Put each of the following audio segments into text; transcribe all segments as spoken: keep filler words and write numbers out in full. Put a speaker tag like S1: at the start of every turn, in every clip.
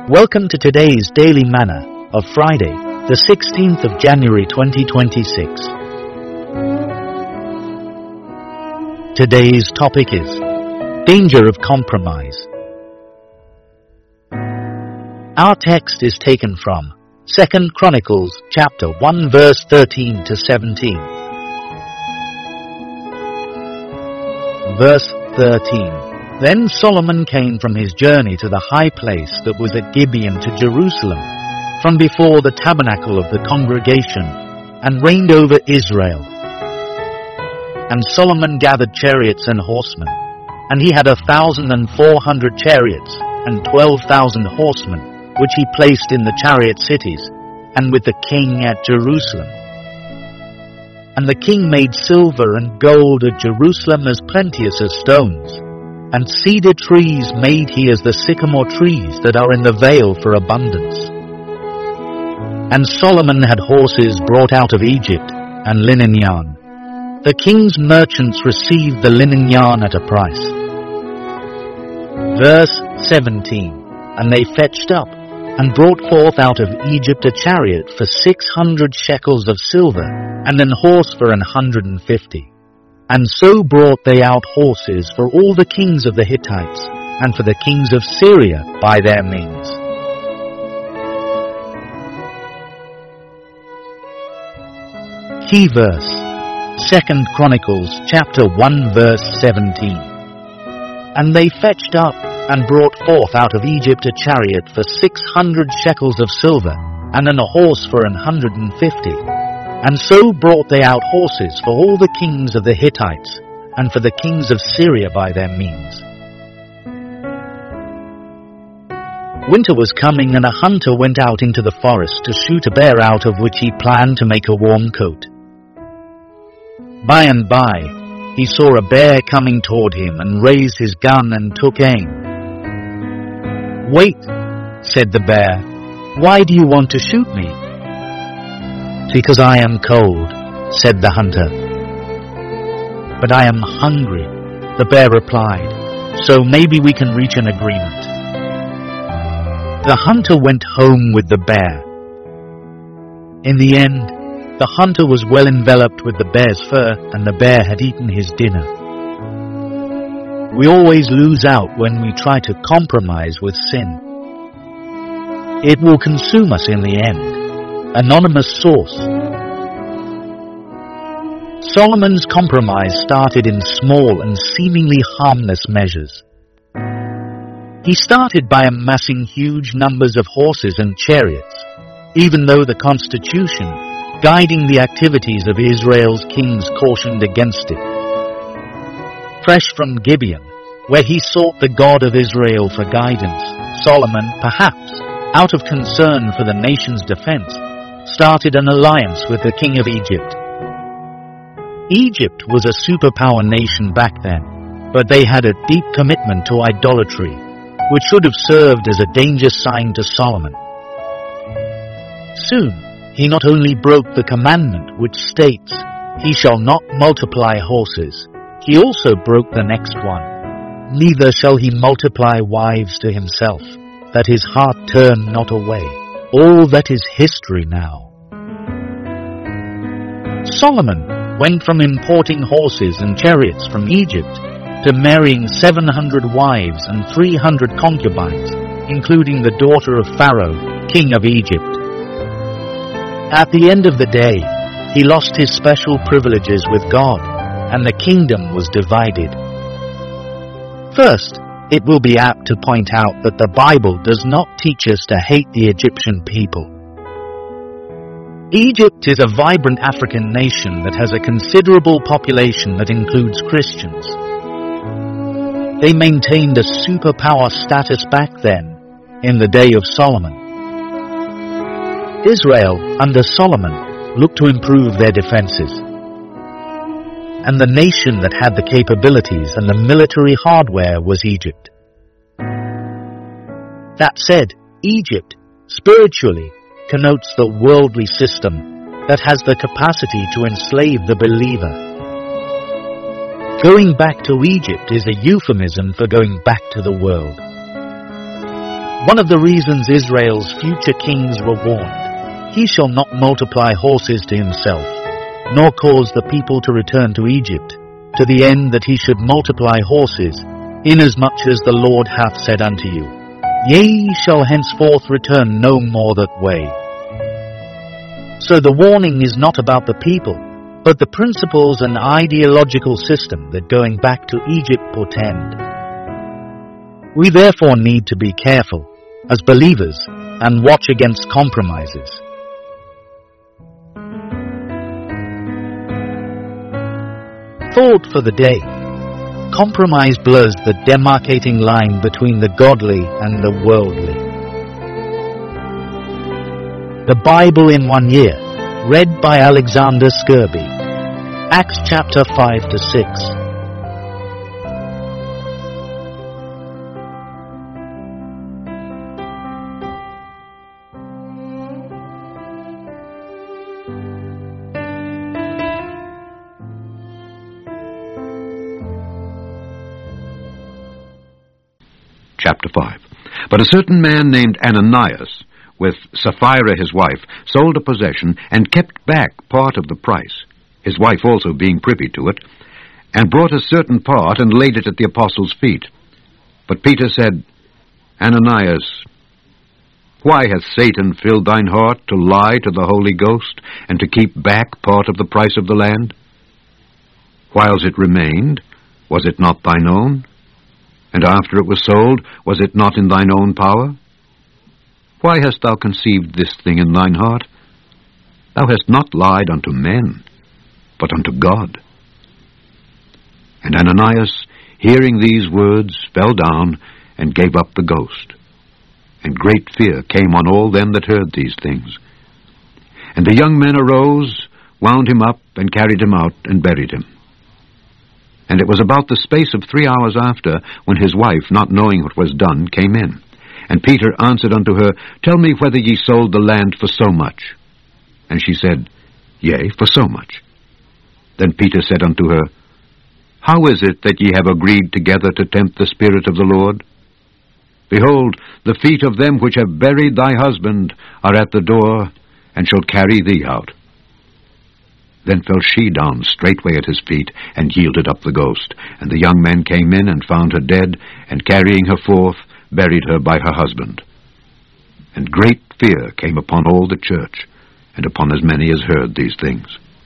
S1: Welcome to today's Daily Manna of Friday, the sixteenth of January twenty twenty-six. Today's topic is Danger of Compromise. Our text is taken from Second Chronicles chapter one verse thirteen to seventeen. Verse thirteen. Then Solomon came from his journey to the high place that was at Gibeon to Jerusalem, from before the tabernacle of the congregation, and reigned over Israel. And Solomon gathered chariots and horsemen, and he had a thousand and four hundred chariots, and twelve thousand horsemen, which he placed in the chariot cities, and with the king at Jerusalem. And the king made silver and gold at Jerusalem as plenteous as stones, and cedar trees made he as the sycamore trees that are in the vale for abundance. And Solomon had horses brought out of Egypt, and linen yarn. The king's merchants received the linen yarn at a price. Verse seventeen. And they fetched up, and brought forth out of Egypt a chariot for six hundred shekels of silver, and an horse for an hundred and fifty. And so brought they out horses for all the kings of the Hittites, and for the kings of Syria by their means. Key verse, Second Chronicles chapter one verse seventeen. And they fetched up, and brought forth out of Egypt a chariot for six hundred shekels of silver, and an horse for an hundred and fifty. And so brought they out horses for all the kings of the Hittites, and for the kings of Syria by their means. Winter was coming, and a hunter went out into the forest to shoot a bear out of which he planned to make a warm coat. By and by, he saw a bear coming toward him, and raised his gun and took aim. "Wait," said the bear, "why do you want to shoot me?" "Because I am cold," said the hunter. "But I am hungry," the bear replied, "so maybe we can reach an agreement." The hunter went home with the bear. In the end, the hunter was well enveloped with the bear's fur, and the bear had eaten his dinner. We always lose out when we try to compromise with sin. It will consume us in the end. Anonymous source. Solomon's compromise started in small and seemingly harmless measures. He started by amassing huge numbers of horses and chariots, even though the constitution guiding the activities of Israel's kings cautioned against it. Fresh from Gibeon, where he sought the God of Israel for guidance, Solomon, perhaps out of concern for the nation's defense, started an alliance with the king of Egypt. Egypt was a superpower nation back then, but they had a deep commitment to idolatry, which should have served as a danger sign to Solomon. Soon, he not only broke the commandment which states, "He shall not multiply horses," he also broke the next one, "Neither shall he multiply wives to himself, that his heart turn not away." All that is history now. Solomon went from importing horses and chariots from Egypt to marrying seven hundred wives and three hundred concubines, including the daughter of Pharaoh, king of Egypt. At the end of the day, he lost his special privileges with God, and the kingdom was divided. First, it will be apt to point out that the Bible does not teach us to hate the Egyptian people. Egypt is a vibrant African nation that has a considerable population that includes Christians. They maintained a superpower status back then, in the day of Solomon. Israel, under Solomon, looked to improve their defenses. And the nation that had the capabilities and the military hardware was Egypt. That said, Egypt, spiritually, connotes the worldly system that has the capacity to enslave the believer. Going back to Egypt is a euphemism for going back to the world. One of the reasons Israel's future kings were warned, "He shall not multiply horses to himself, nor cause the people to return to Egypt, to the end that he should multiply horses, inasmuch as the Lord hath said unto you, Yea, ye shall henceforth return no more that way." So the warning is not about the people, but the principles and ideological system that going back to Egypt portend. We therefore need to be careful as believers and watch against compromises. Thought for the day. Compromise blurs the demarcating line between the godly and the worldly. The Bible in one year, read by Alexander Skirby. Acts chapter five to six.
S2: Chapter five. But a certain man named Ananias, with Sapphira his wife, sold a possession, and kept back part of the price, his wife also being privy to it, and brought a certain part, and laid it at the apostles' feet. But Peter said, Ananias, why hath Satan filled thine heart to lie to the Holy Ghost, and to keep back part of the price of the land? Whiles it remained, was it not thine own? And after it was sold, was it not in thine own power? Why hast thou conceived this thing in thine heart? Thou hast not lied unto men, but unto God. And Ananias, hearing these words, fell down, and gave up the ghost. And great fear came on all them that heard these things. And the young men arose, wound him up, and carried him out, and buried him. And it was about the space of three hours after, when his wife, not knowing what was done, came in. And Peter answered unto her, Tell me whether ye sold the land for so much. And she said, Yea, for so much. Then Peter said unto her, How is it that ye have agreed together to tempt the Spirit of the Lord? Behold, the feet of them which have buried thy husband are at the door, and shall carry thee out. Then fell she down straightway at his feet, and yielded up the ghost. And the young men came in, and found her dead, and carrying her forth, buried her by her husband. And great fear came upon all the church, and upon as many as heard these things.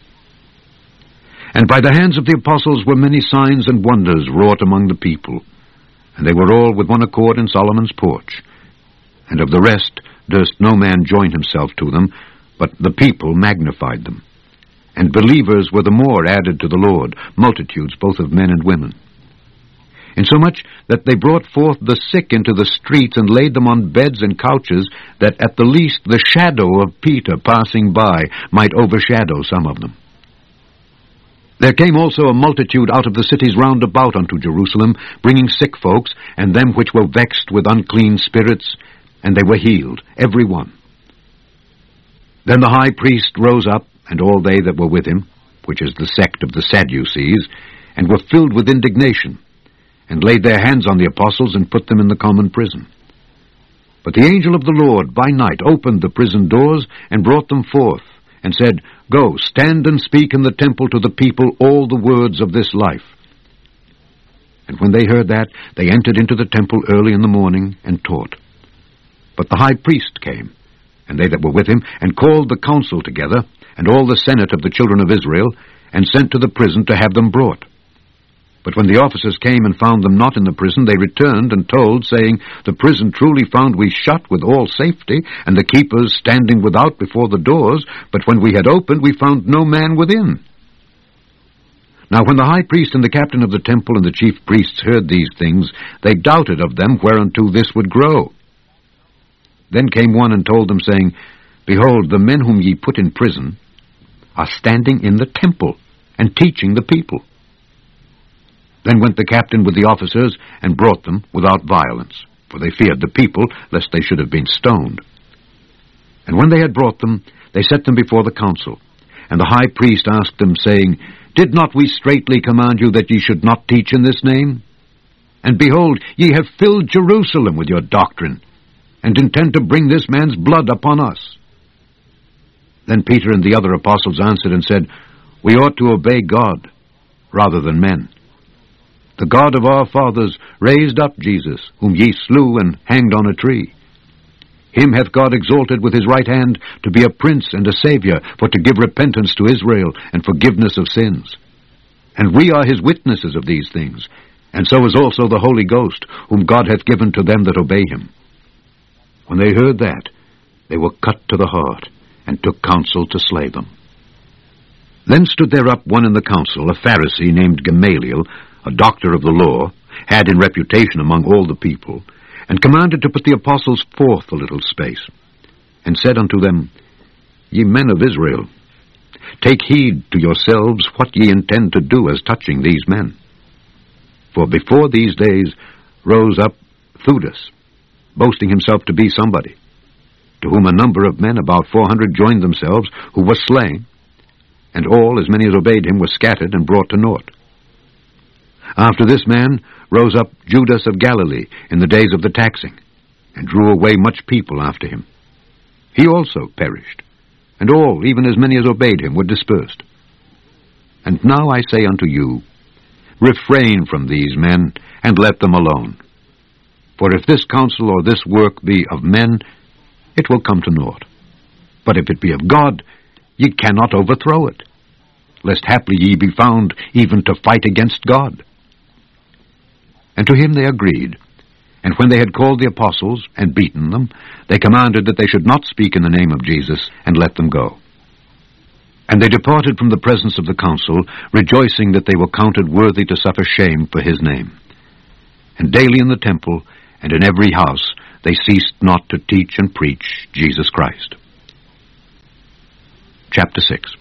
S2: And by the hands of the apostles were many signs and wonders wrought among the people. And they were all with one accord in Solomon's porch. And of the rest durst no man join himself to them, but the people magnified them. And believers were the more added to the Lord, multitudes both of men and women. Insomuch that they brought forth the sick into the streets, and laid them on beds and couches, that at the least the shadow of Peter passing by might overshadow some of them. There came also a multitude out of the cities round about unto Jerusalem, bringing sick folks, and them which were vexed with unclean spirits, and they were healed, every one. Then the high priest rose up, and all they that were with him, which is the sect of the Sadducees, and were filled with indignation, and laid their hands on the apostles, and put them in the common prison. But the angel of the Lord by night opened the prison doors, and brought them forth, and said, Go, stand and speak in the temple to the people all the words of this life. And when they heard that, they entered into the temple early in the morning, and taught. But the high priest came, and they that were with him, and called the council together, and all the senate of the children of Israel, and sent to the prison to have them brought. But when the officers came and found them not in the prison, they returned and told, saying, The prison truly found we shut with all safety, and the keepers standing without before the doors, but when we had opened, we found no man within. Now when the high priest and the captain of the temple and the chief priests heard these things, they doubted of them whereunto this would grow. Then came one and told them, saying, Behold, the men whom ye put in prison are standing in the temple, and teaching the people. Then went the captain with the officers, and brought them without violence, for they feared the people, lest they should have been stoned. And when they had brought them, they set them before the council. And the high priest asked them, saying, Did not we straitly command you that ye should not teach in this name? And behold, ye have filled Jerusalem with your doctrine. and intend to bring this man's blood upon us." Then Peter and the other apostles answered and said, "We ought to obey God rather than men. The God of our fathers raised up Jesus, whom ye slew and hanged on a tree. Him hath God exalted with his right hand to be a prince and a Saviour, for to give repentance to Israel and forgiveness of sins. And we are his witnesses of these things, and so is also the Holy Ghost, whom God hath given to them that obey him." When they heard that, they were cut to the heart, and took counsel to slay them. Then stood there up one in the council, a Pharisee named Gamaliel, a doctor of the law, had in reputation among all the people, and commanded to put the apostles forth a little space, and said unto them, "Ye men of Israel, take heed to yourselves what ye intend to do as touching these men. For before these days rose up Theudas, boasting himself to be somebody, to whom a number of men, about four hundred, joined themselves, who were slain, and all, as many as obeyed him, were scattered and brought to naught. After this man rose up Judas of Galilee in the days of the taxing, and drew away much people after him. He also perished, and all, even as many as obeyed him, were dispersed. And now I say unto you, refrain from these men, and let them alone. For if this counsel or this work be of men, it will come to naught. But if it be of God, ye cannot overthrow it, lest haply ye be found even to fight against God." And to him they agreed. And when they had called the apostles, and beaten them, they commanded that they should not speak in the name of Jesus, and let them go. And they departed from the presence of the council, rejoicing that they were counted worthy to suffer shame for his name. And daily in the temple, and in every house, they ceased not to teach and preach Jesus Christ. Chapter six.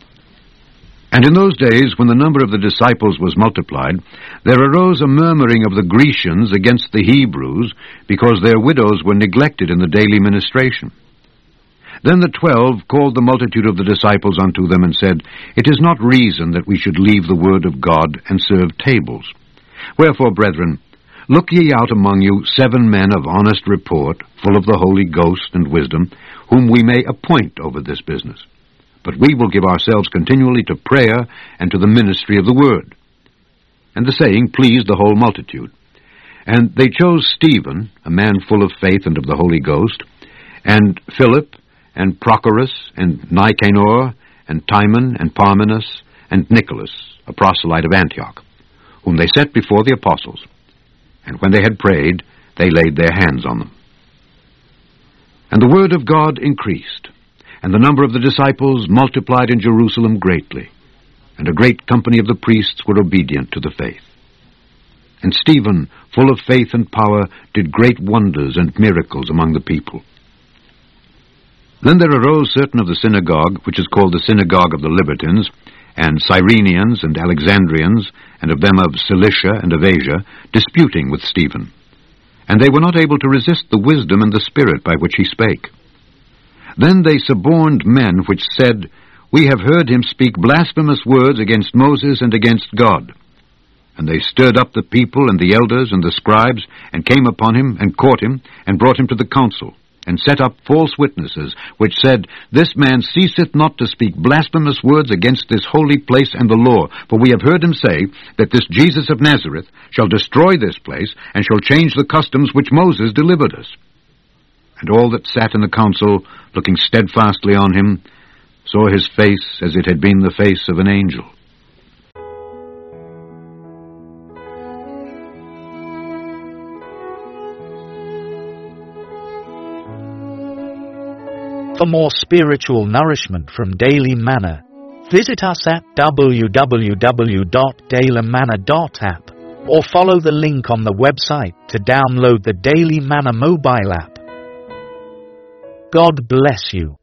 S2: And in those days, when the number of the disciples was multiplied, there arose a murmuring of the Grecians against the Hebrews, because their widows were neglected in the daily ministration. Then the twelve called the multitude of the disciples unto them, and said, It is not reason that we should leave the word of God, and serve tables. Wherefore, brethren, look ye out among you seven men of honest report, full of the Holy Ghost and wisdom, whom we may appoint over this business. But we will give ourselves continually to prayer and to the ministry of the word. And the saying pleased the whole multitude. And they chose Stephen, a man full of faith and of the Holy Ghost, and Philip, and Prochorus, and Nicanor, and Timon, and Parmenas, and Nicholas, a proselyte of Antioch, whom they set before the apostles. And when they had prayed, they laid their hands on them. And the word of God increased, and the number of the disciples multiplied in Jerusalem greatly, and a great company of the priests were obedient to the faith. And Stephen, full of faith and power, did great wonders and miracles among the people. Then there arose certain of the synagogue, which is called the synagogue of the Libertines, and Cyrenians and Alexandrians, and of them of Cilicia and of Asia, disputing with Stephen. And they were not able to resist the wisdom and the spirit by which he spake. Then they suborned men which said, We have heard him speak blasphemous words against Moses and against God. And they stirred up the people and the elders and the scribes, and came upon him, and caught him, and brought him to the council, and set up false witnesses, which said, This man ceaseth not to speak blasphemous words against this holy place and the law. For we have heard him say, that this Jesus of Nazareth shall destroy this place, and shall change the customs which Moses delivered us. And all that sat in the council, looking steadfastly on him, saw his face as it had been the face of an angel.
S1: For more spiritual nourishment from Daily Manna, visit us at w w w dot daily manna dot app or follow the link on the website to download the Daily Manna mobile app. God bless you.